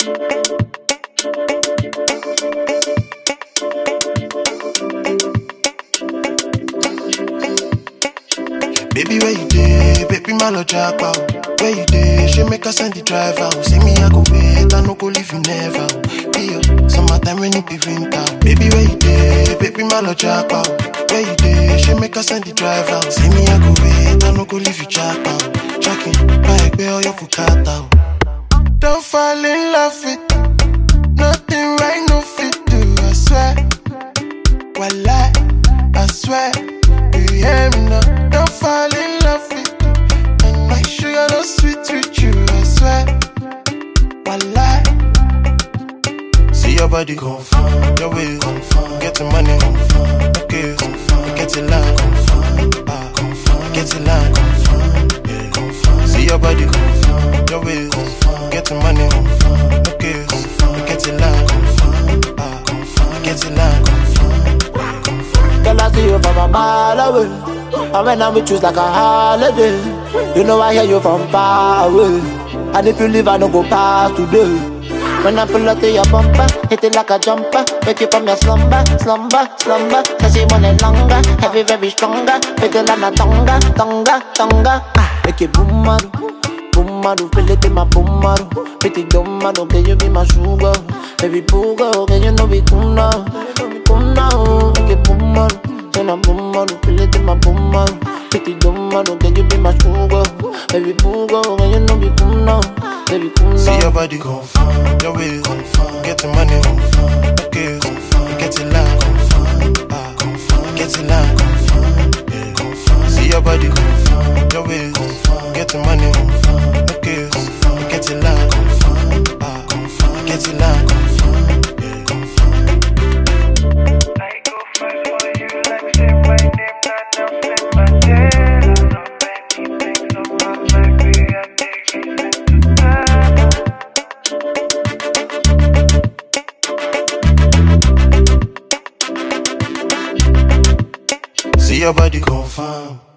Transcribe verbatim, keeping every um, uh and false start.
Baby, where you dey? Baby, my love jack out. Where you dey? She make her send the driver. See me, I go wait, I no go leave you never. Be yo, summertime when it be winter. Baby, where you dey? Baby, my love jack out. Where you dey? She make her send the driver. See me, I go wait, I no go leave you jack out. Jacking, bike, bear your kukata. Don't fall in love with nothing right, no fit do. I swear, wallah, I swear. Do you hear me now? Don't fall in love with you. And my sugar no sweet with you, I swear. Wallah. See your body confirm, your way confirm. Get the money confirm, okay confirm. Get it line confirm, ah confirm. Get it line confirm, yeah confirm. See your body confirm, your way confirm. Get the money confirm, okay confirm. Get it line confirm, ah confirm. Get it line confirm, yeah confirm. Girl, I see you from a mile away. And when I'm with you, it's like a holiday. You know I hear you from far away. And if you leave, I no go past today. When I pull up to your bumper, hit it like a jumper. Wake you from your slumber, slumber, slumber. Cause you want it longer, heavy, very stronger. Make it like a tonga, tonga, tonga. Ah, make it boom, madu, boom, madu. Feel it in my boom, madu. Pretty dumb, madu. Can you be my sugar? Baby, booga, can you know we cool now? Cool now, make it boom, madu. Then I'm boom, madu. Feel it in my boom, madu. Pretty dumb, madu. Can you be my sugar? Baby, booga, can you know we cool now? Baby, cool now. See your body confirm, your way confirm. Get the money confirm, okay confirm. Get it line confirm, ah confirm. Get it line confirm, yeah confirm. See your body confirm, your way confirm. Get the money confirm, okay confirm. Get it line confirm, ah confirm. Get it line confirm, yeah confirm. I go fight for you like say my name not Nelson Mandela. So many things on my mind, we are taking it to time. See your body confirm.